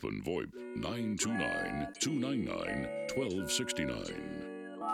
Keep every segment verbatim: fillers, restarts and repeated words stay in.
Open VoIP nine two nine, two nine nine, one two six nine.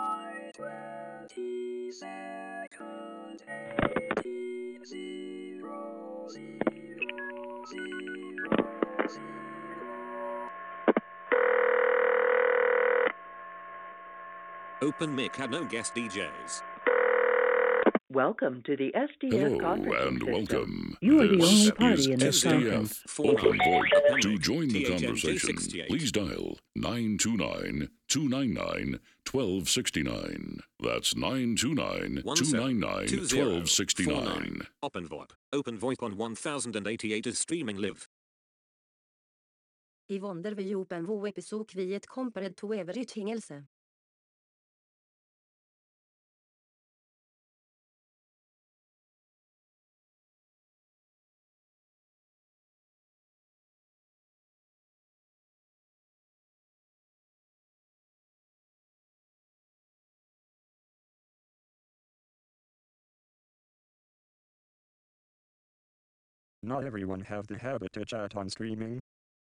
Open mic had no guest D Js. Welcome to the S D F Hello conferencing and system. welcome. You are the This only is party in this S D conference. F Open VoIP. Open To mic, join the T H N J conversation, sixty-eight. please dial nine two nine, two nine nine, one two six nine. That's nine two nine, two nine nine, one two six nine. Open VoIP. Open VoIP on one thousand eighty-eight is streaming live. I wonder vi open VoIP så kviet compared to everythingelse. Not everyone have the habit to chat on streaming.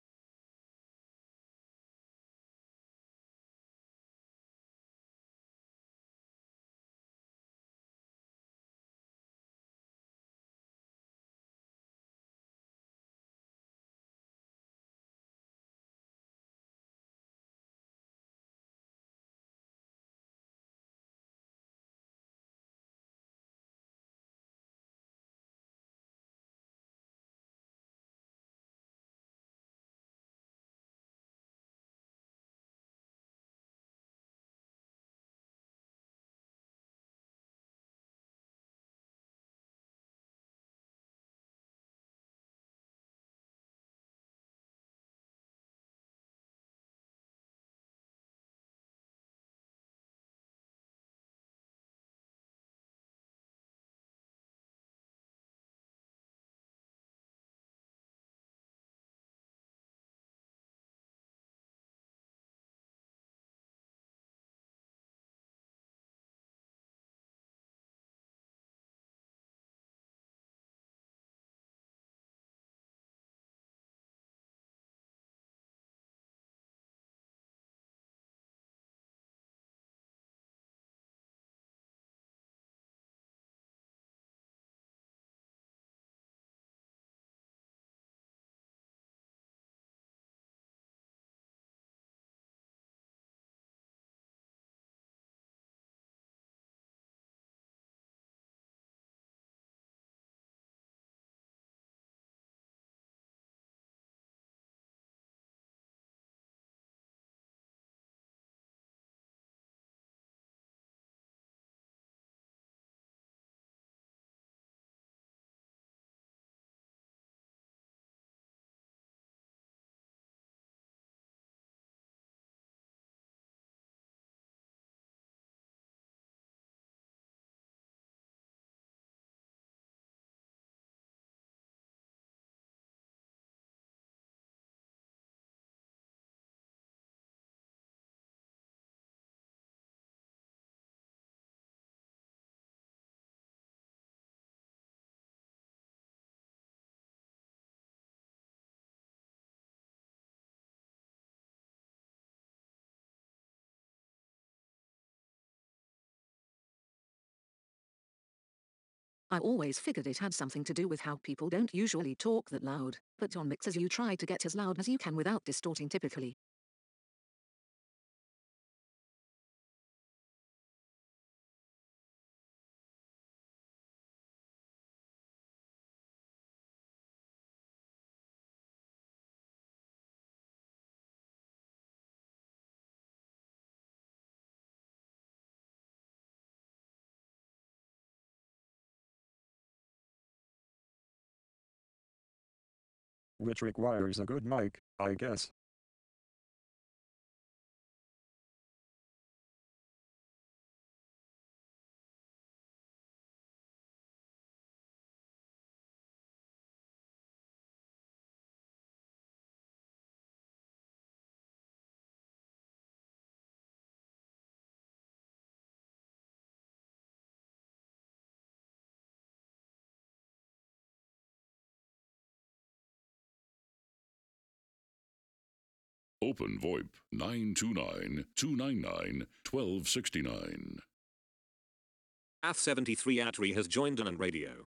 I always figured it had something to do with how people don't usually talk that loud, but on mixers you try to get as loud as you can without distorting typically. Which requires a good mic, I guess. Open VoIP nine two nine, two nine nine, one two six nine. A F seventy-three Atri has joined N N Radio.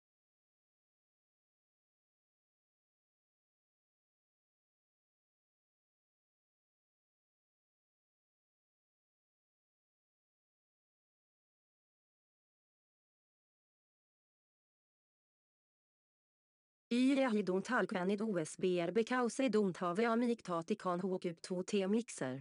I don't halkvänid O S B R bekause don't have amik tatikan hok upp två T-mixer.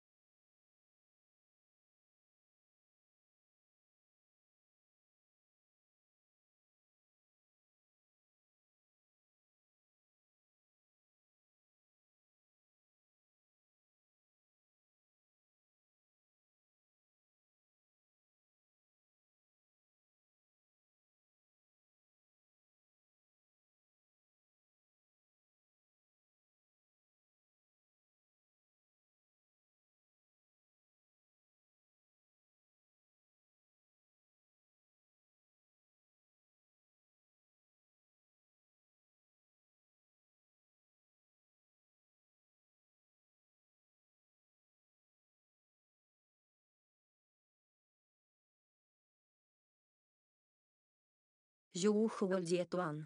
Jo, självgetoan.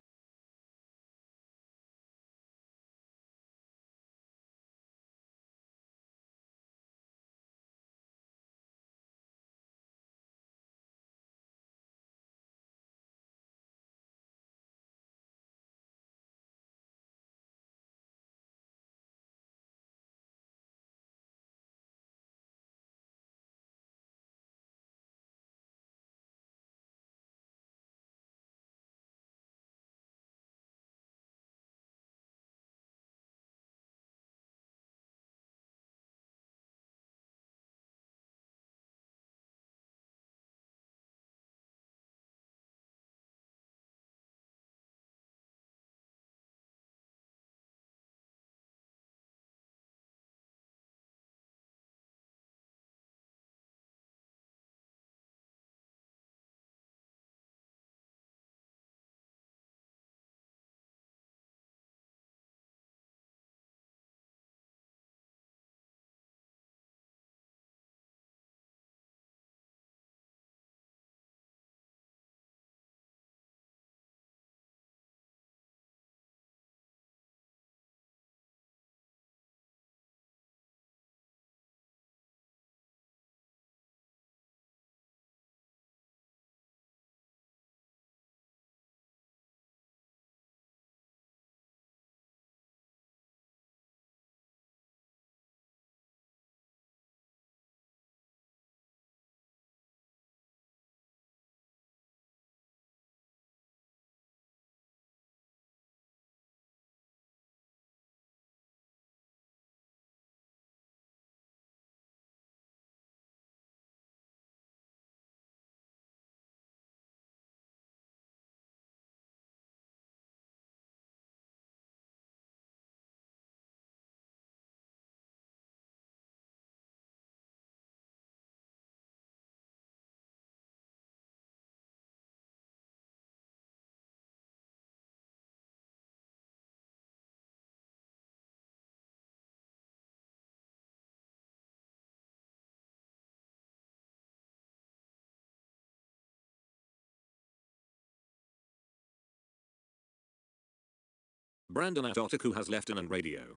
Brandon at Otaku has left N N Radio.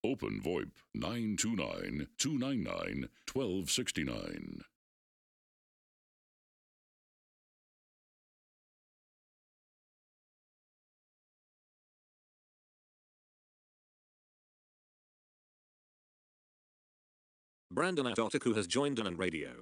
Open VoIP nine two nine, two nine nine, one two six nine. Brandon at Otaku has joined on radio.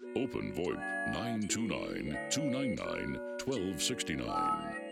Open VoIP nine two nine, two nine nine, one two six nine.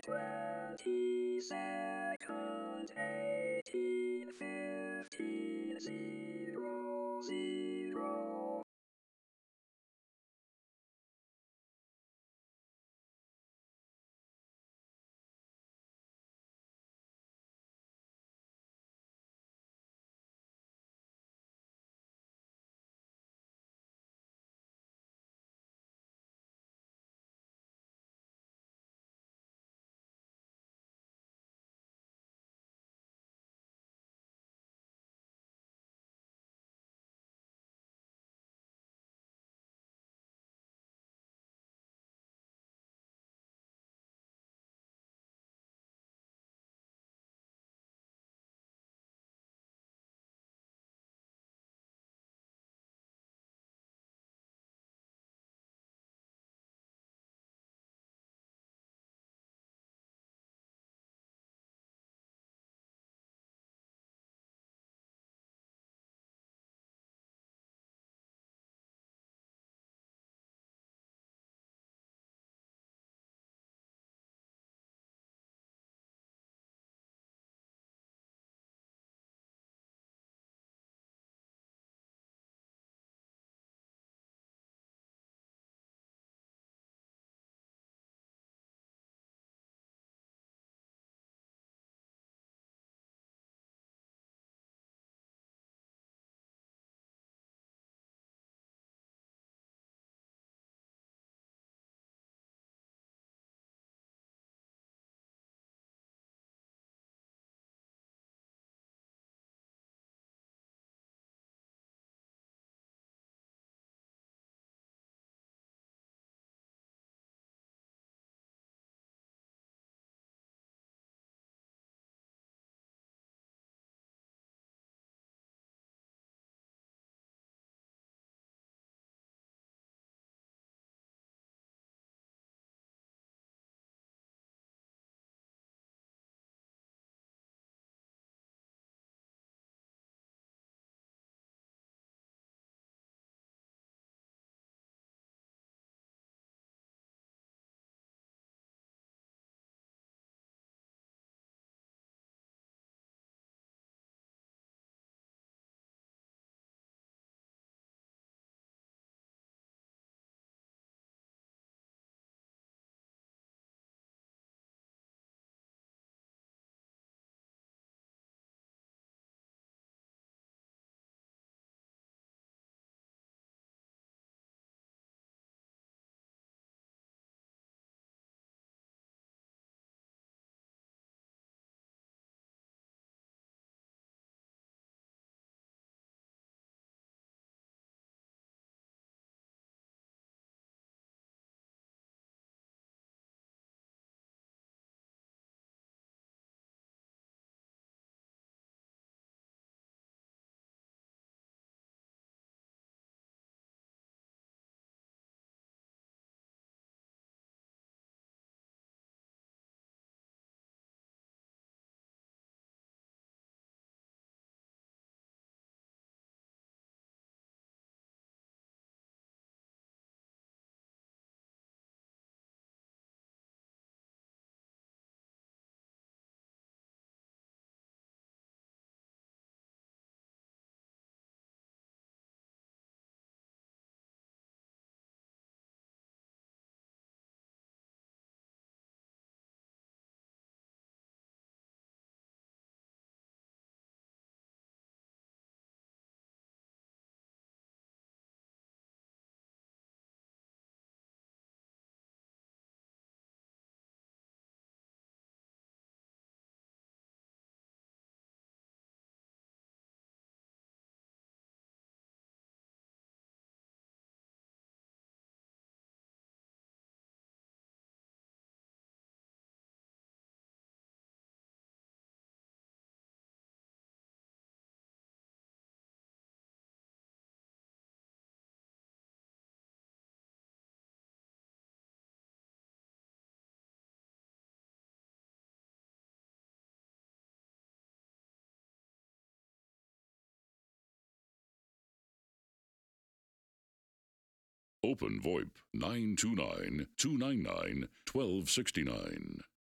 Open VoIP nine two nine, two nine nine, one two six nine.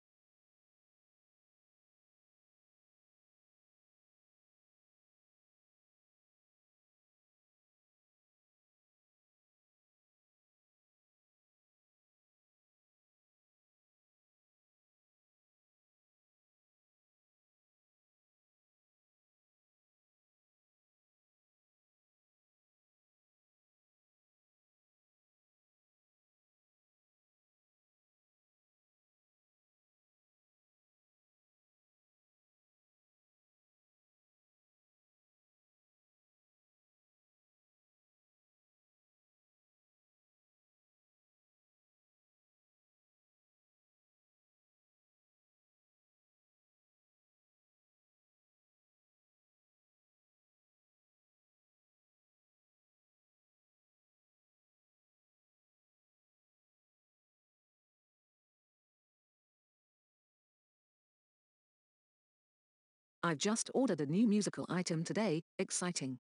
I've just ordered a new musical item today, exciting.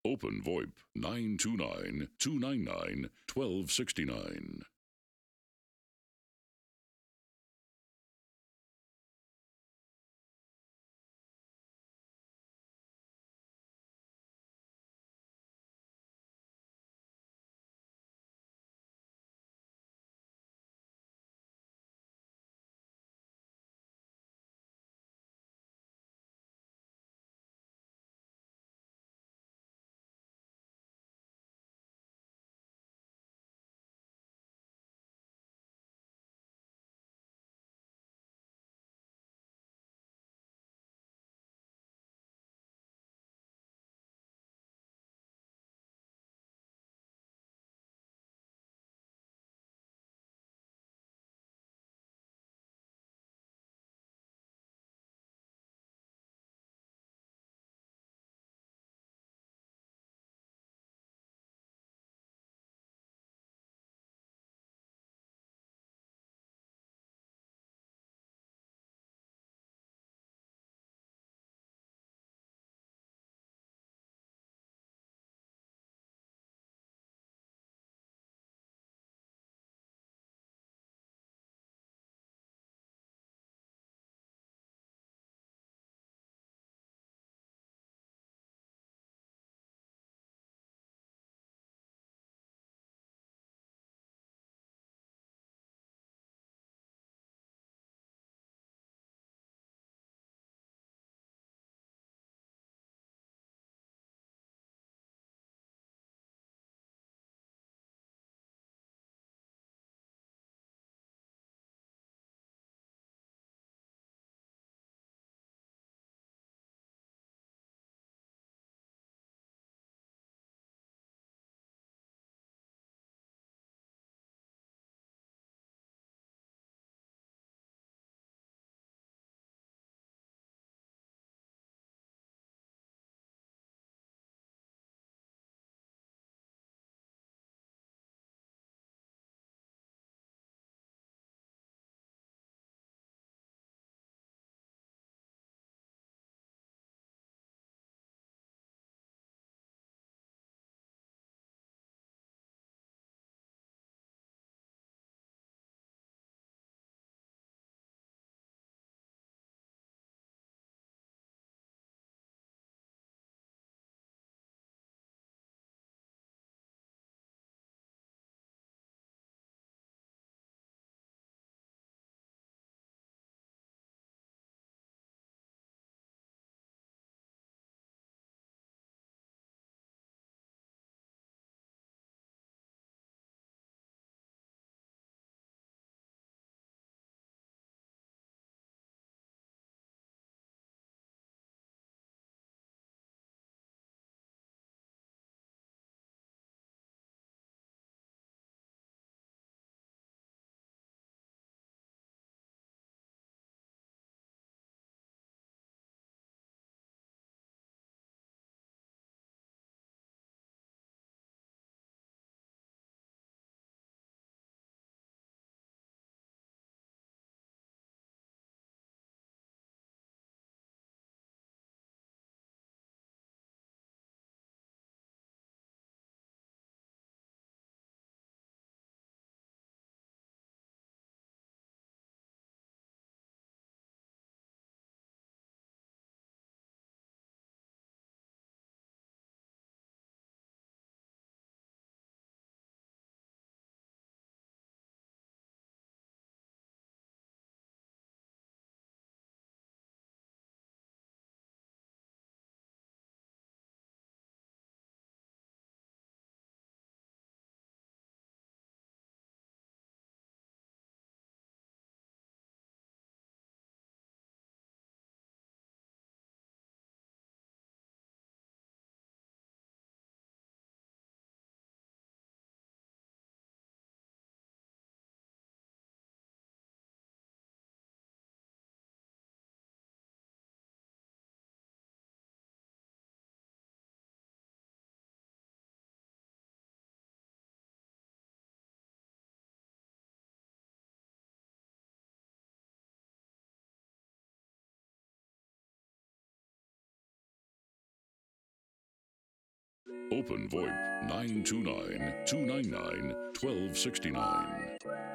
Open VoIP nine two nine, two nine nine, one two six nine. Open VoIP nine two nine, two nine nine, one two six nine.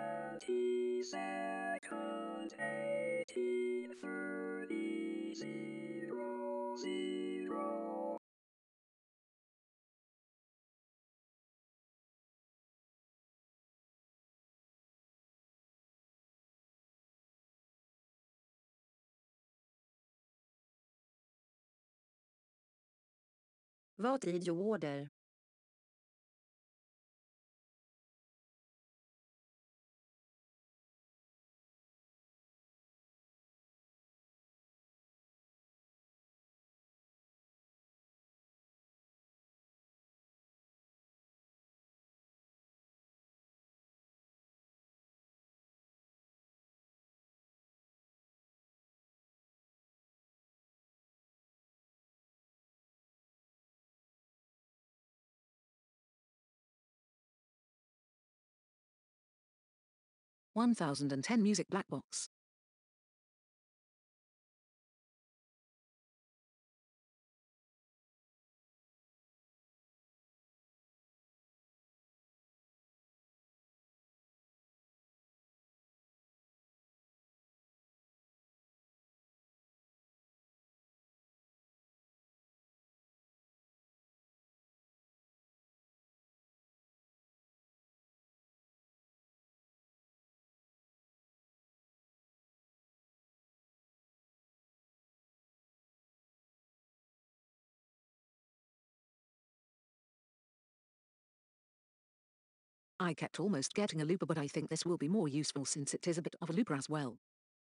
Vad är order? one thousand ten Music Black Box. I kept almost getting a looper, but I think this will be more useful since it is a bit of a looper as well.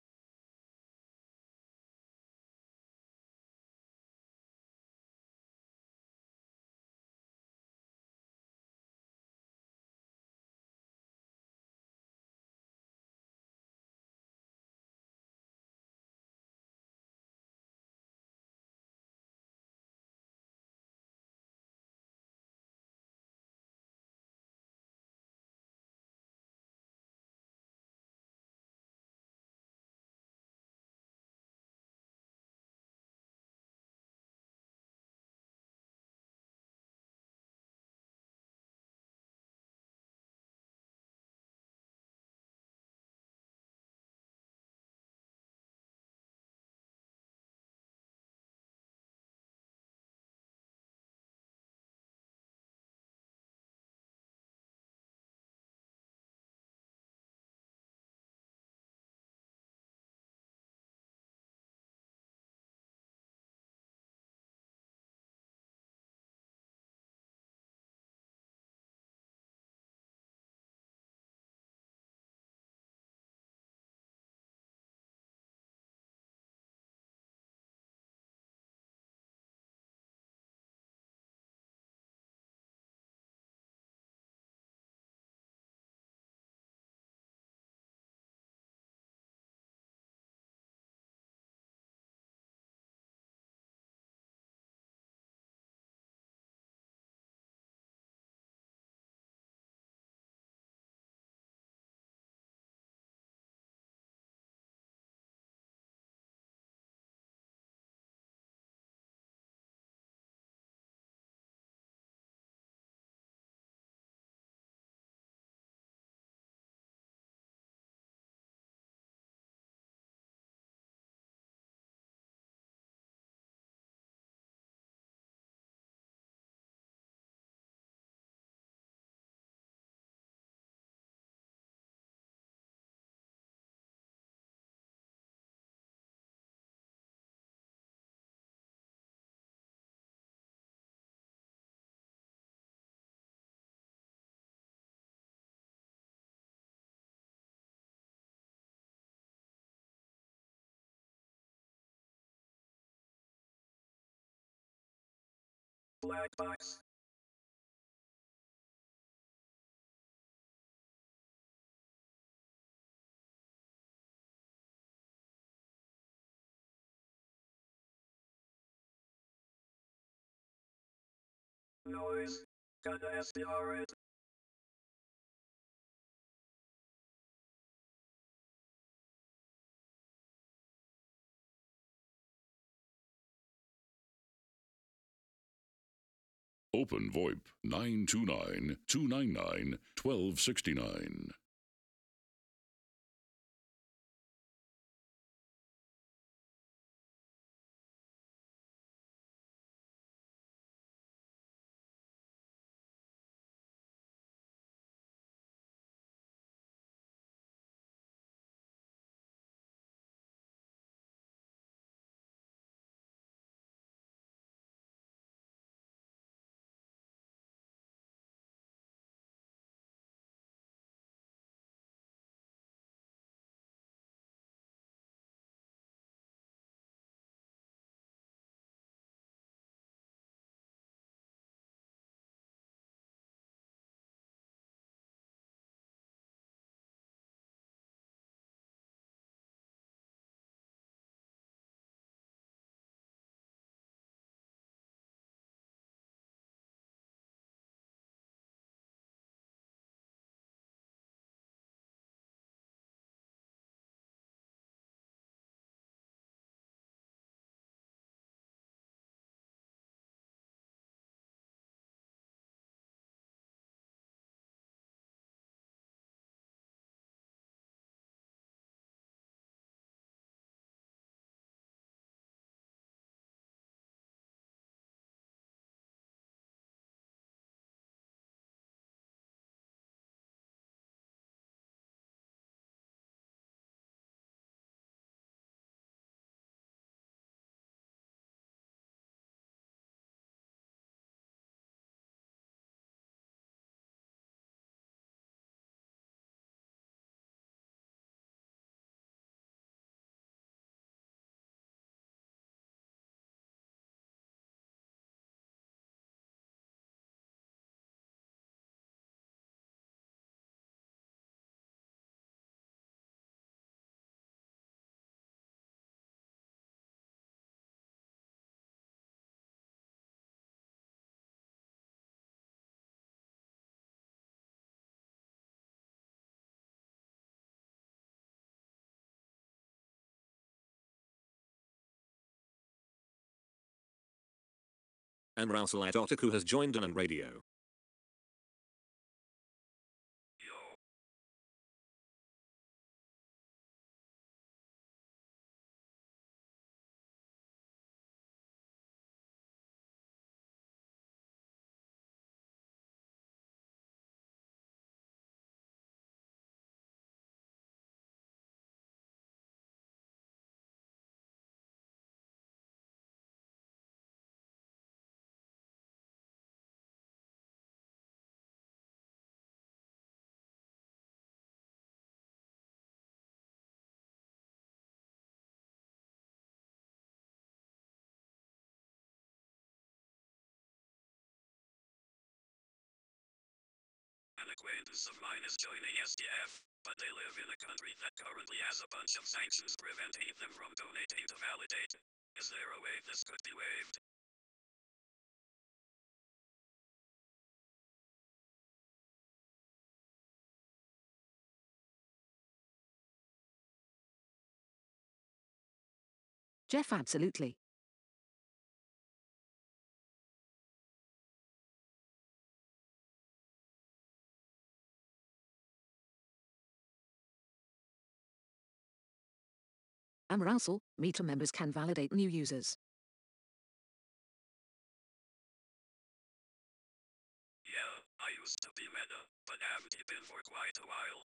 Black box. Noise. Kinda S D R it. Open VoIP nine two nine, two nine nine, one two six nine. And Rasulite Otaku has joined in on radio. An acquaintance of mine is joining S D F, but they live in a country that currently has a bunch of sanctions preventing them from donating to validate. Is there a way this could be waived? Jeff, absolutely. Amrausel, Meta members can validate new users. Yeah, I used to be meta, but haven't been for quite a while.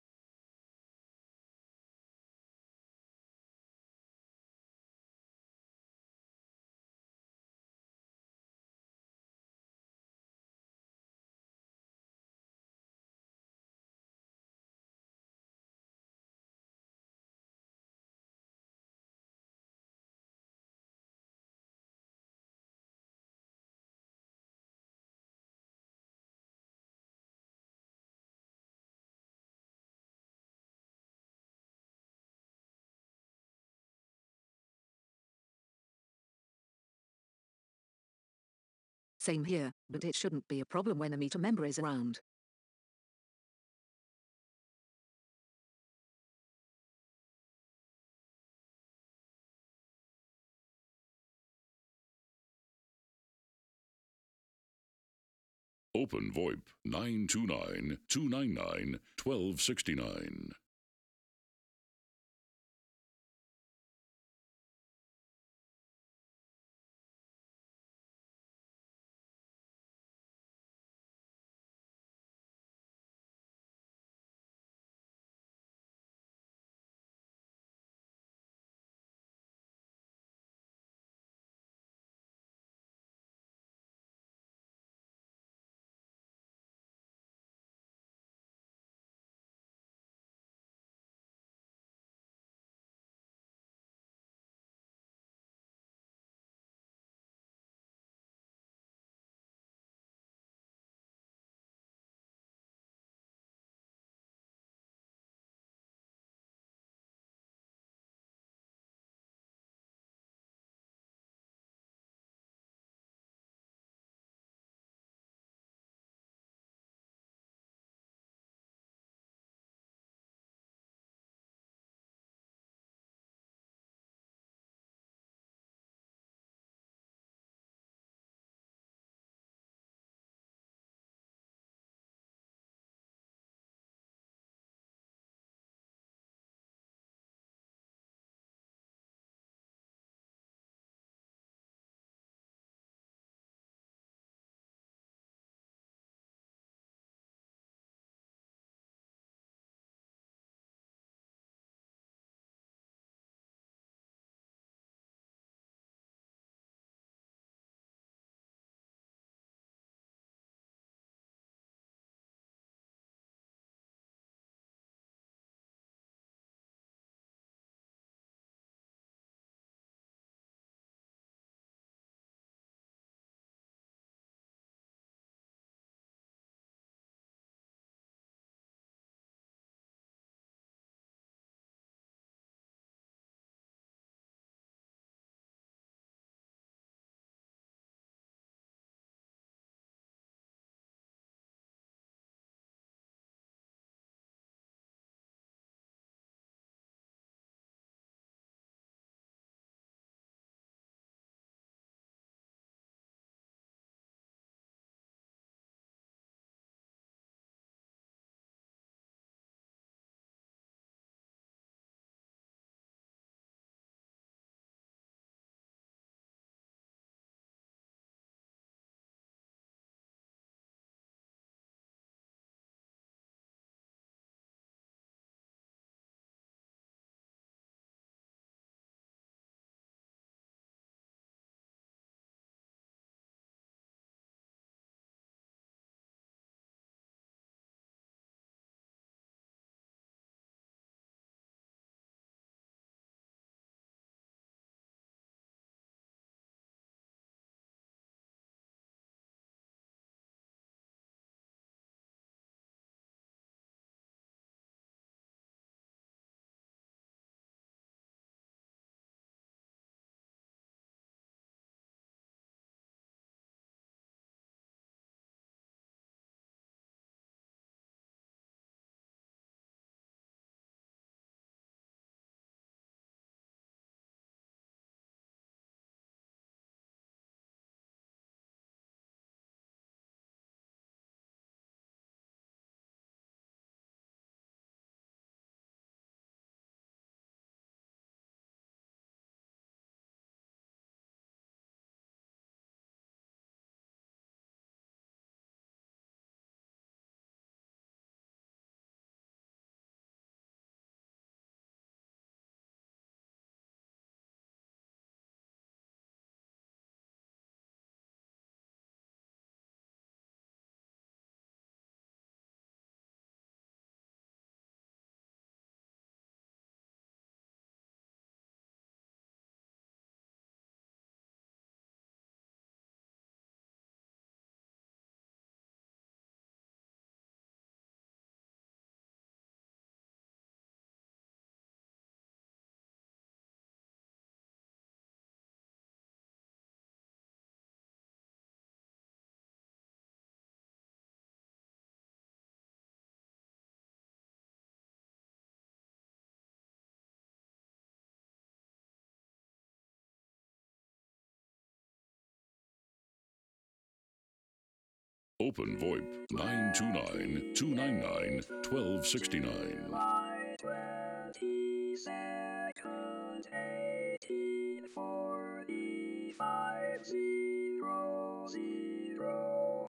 Same here, but it shouldn't be a problem when a Meta member is around. Open VoIP nine two nine, two nine nine, one two six nine. Open VoIP nine two nine, two nine nine, one two six nine. July twenty-second, eighteen forty-five, zero, zero.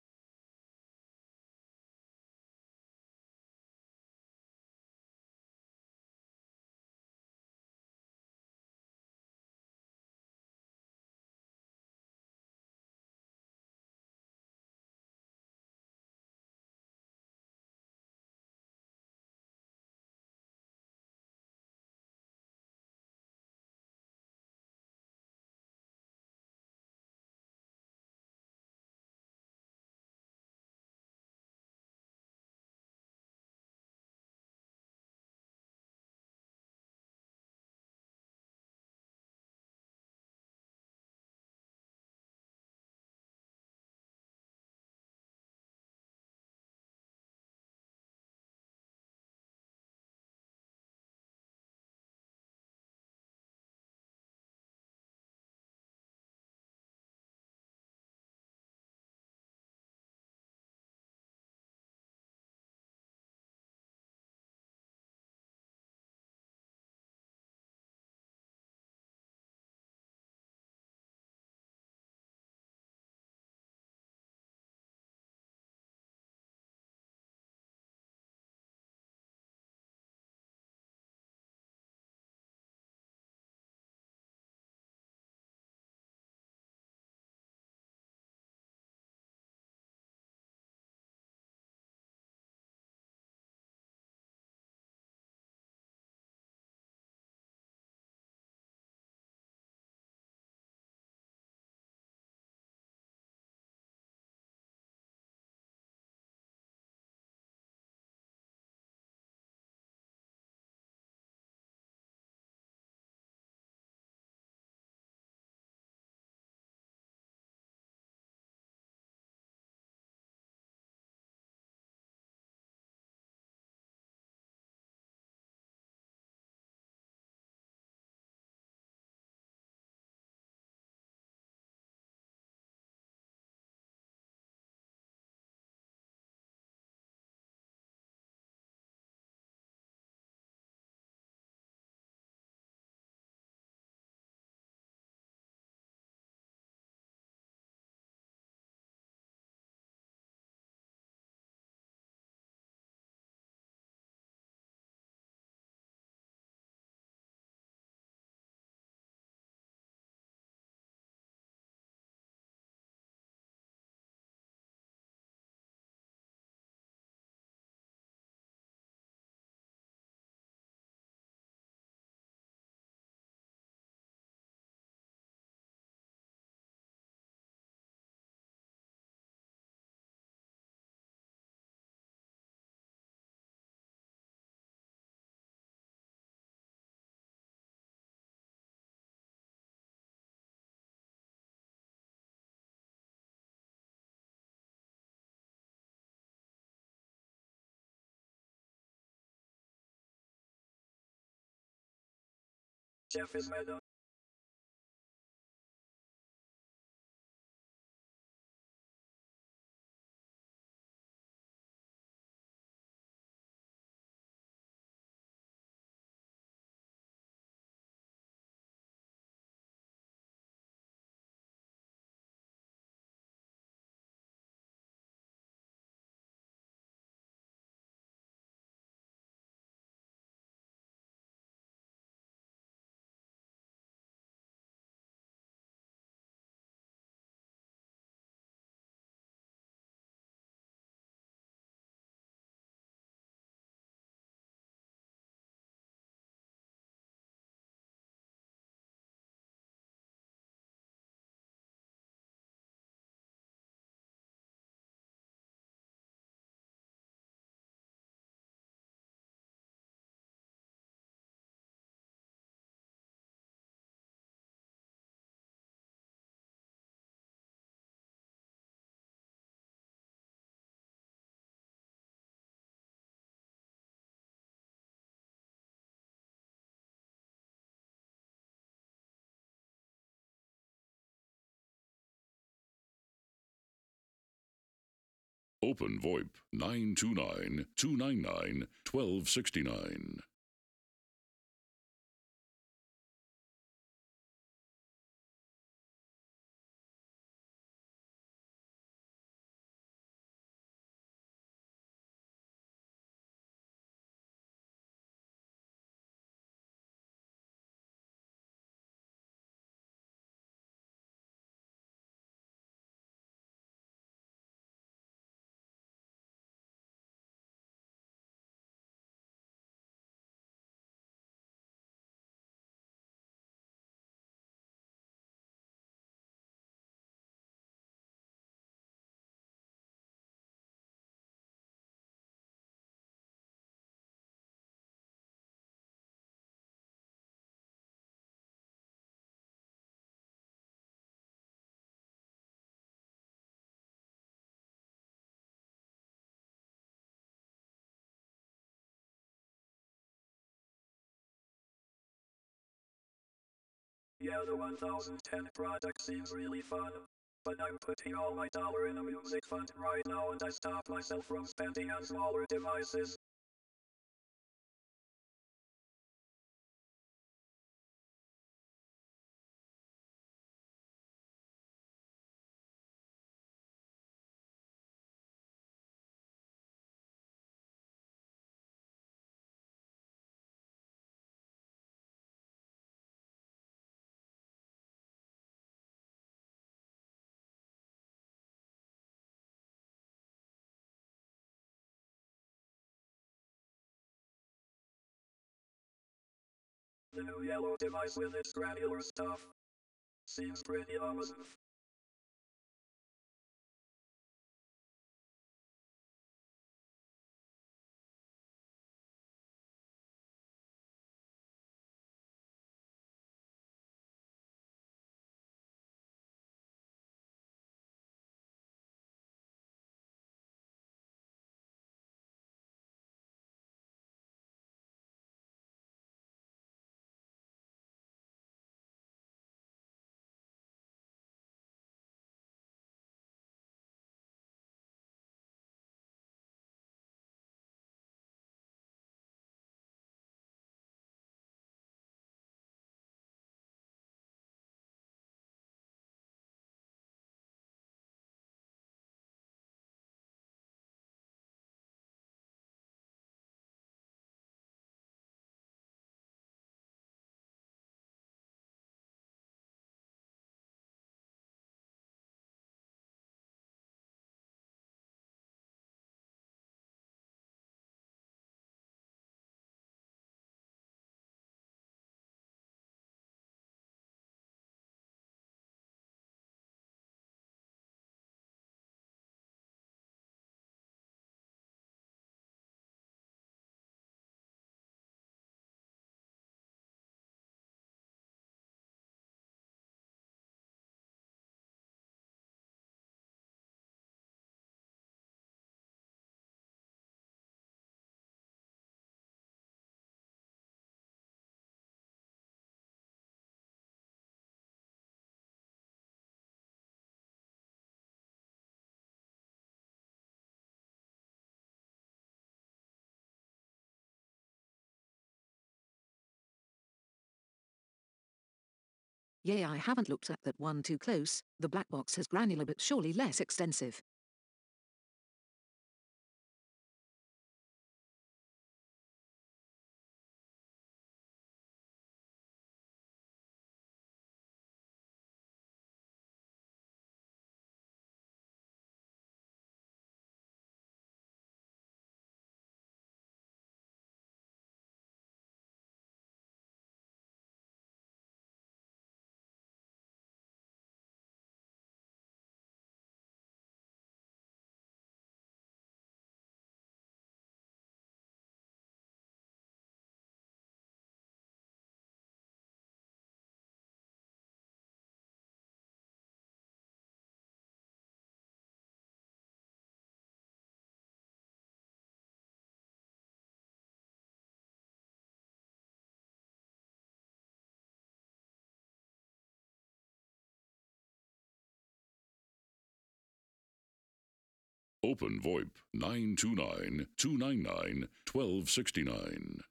Jeffrey's Meadow. Open VoIP nine two nine, two nine nine, one two six nine. Yeah, the one thousand ten product seems really fun. But I'm putting all my dollar in a music fund right now and I stop myself from spending on smaller devices. The new yellow device with its granular stuff seems pretty awesome. Yeah, I haven't looked at that one too close. The black box has granular but surely less extensive. Open VoIP nine two nine, two nine nine, one two six nine.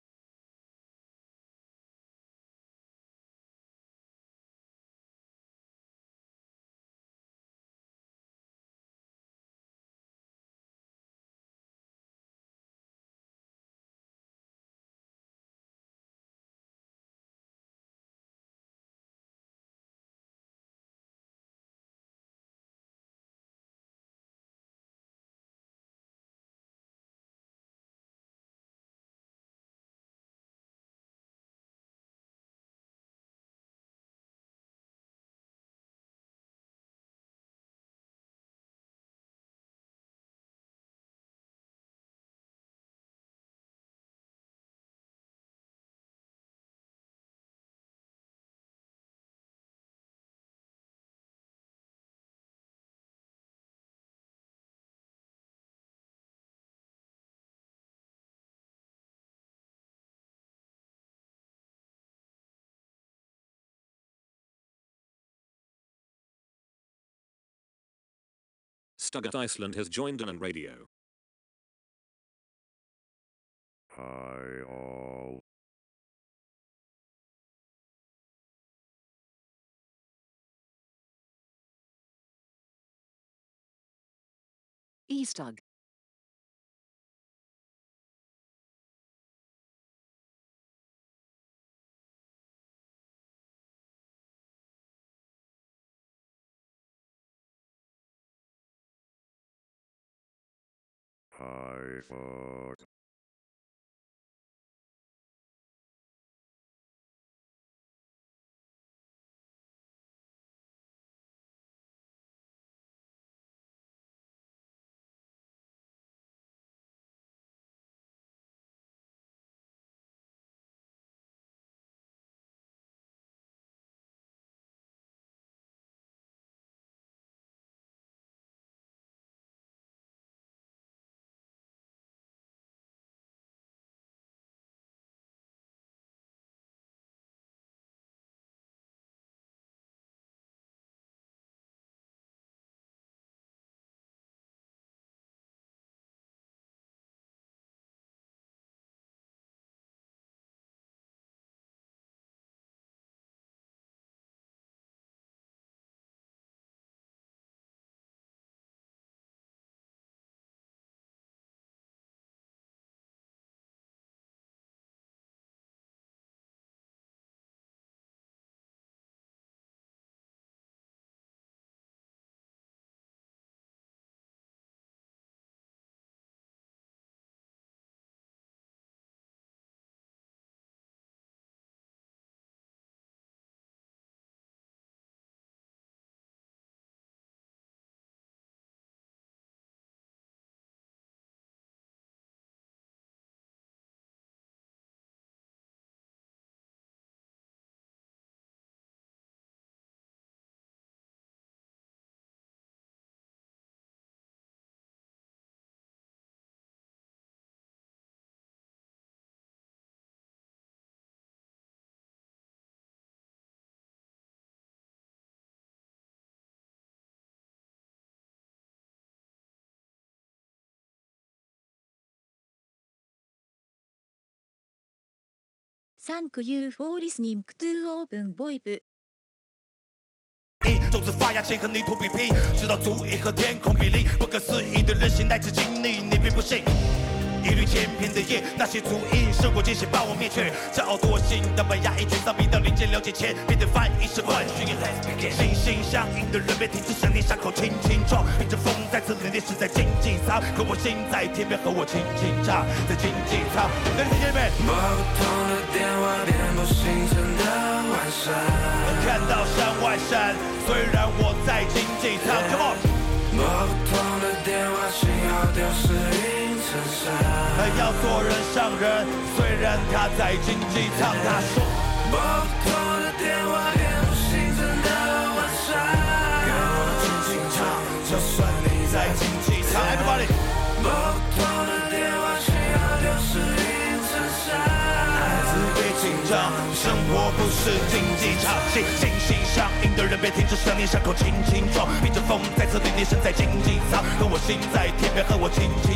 Stuttgart Iceland has joined on radio. Hi all. Eastug. Hi fuck. Thank you for listening to Open VoIP。 种子发芽前和泥土比拼，直到足以和天空比邻。不可思议的韧性乃至经历，你并不信。一缕千篇的夜，那些足印胜过艰险把我灭却。骄傲惰性的把压抑沮丧逼到临界了解前，变得翻译是万讯。心心相印的人别停止想念伤口轻轻撞，迎着风再次凛冽是在经济舱，可我心在天边和我轻轻唱，在经济舱。跟着姐妹， 拨不通的电话，遍布星辰的晚上。 看到山外山，虽然我在经济舱 ，Come on。 拨不通的电话，信号丢失云层上。 他要做人上人，虽然他在经济舱，他说。 拨不通的电话，遍布星辰的晚上。跟我轻轻唱，就算你在经济舱 ，Everybody。 拨不通的电话，信号丢失云层上。 孩子别紧张， 生活不是竞技场，心心心上瘾的人别停止想念，伤口轻轻撞，逼着风在侧对你身在经济舱，和我心在天边，和我轻轻。